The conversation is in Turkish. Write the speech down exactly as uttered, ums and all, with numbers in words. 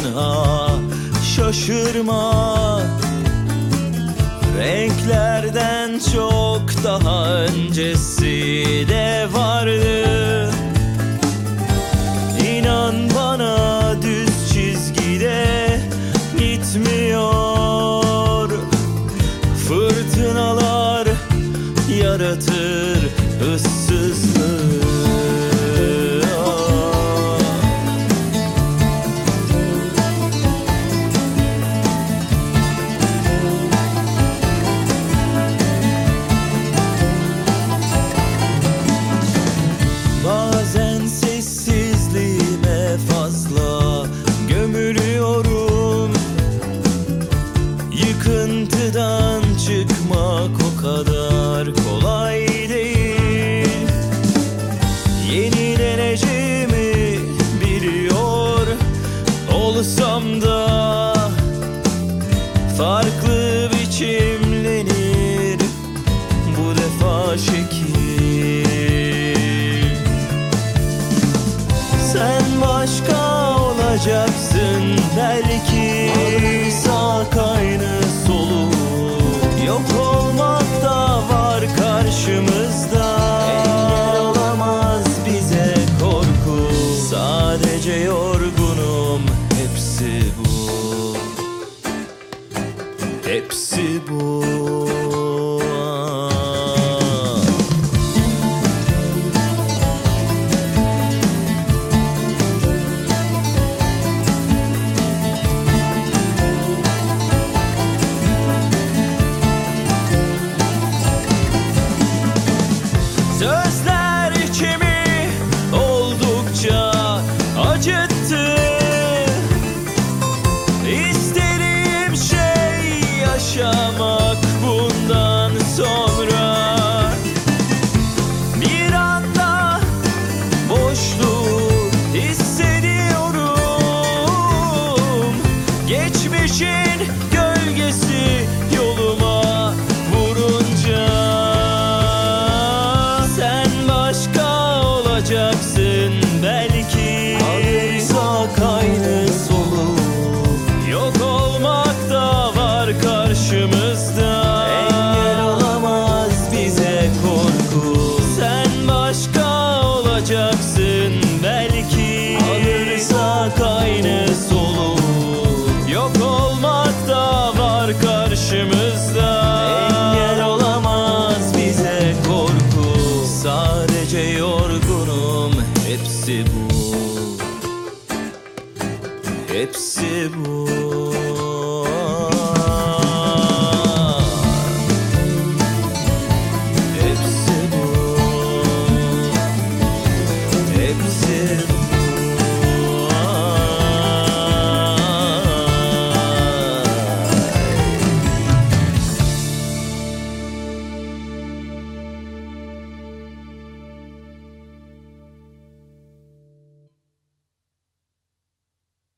aşkına şaşırma. Renklerden çok daha öncesi de vardı. İnan bana düz çizgide gitmiyor. Fırtınalar yaratır ıssızlığı. Bazen sessizliğime fazla gömülüyorum. Yıkıntıdan çıkmak o kadar kolay değil. Yenileneceğimi biliyor olsam da farklı biçimlenir bu defa şekil. Sen başka olacaksın belki, sak aynı soluk. Yok olmak da var karşımızda, engel olamaz bize korku. Sadece yorgunum, hepsi bu, hepsi bu. Sözler içimi oldukça acıttı. İstediğim şey yaşamak bundan sonra. Bir anda boşluğu hissediyorum. Geçmişin gölgesi yoluma vurunca. Olacaksın belki, alırsak aynı soluk. Yok olmak da var karşımızda, engel olamaz bize korku. Sen başka olacaksın belki, alırsak aynı soluk. Yok olmak da var karşımızda, engel olamaz bize korku. Sadece yorgunum, hepsi bu, hepsi bu.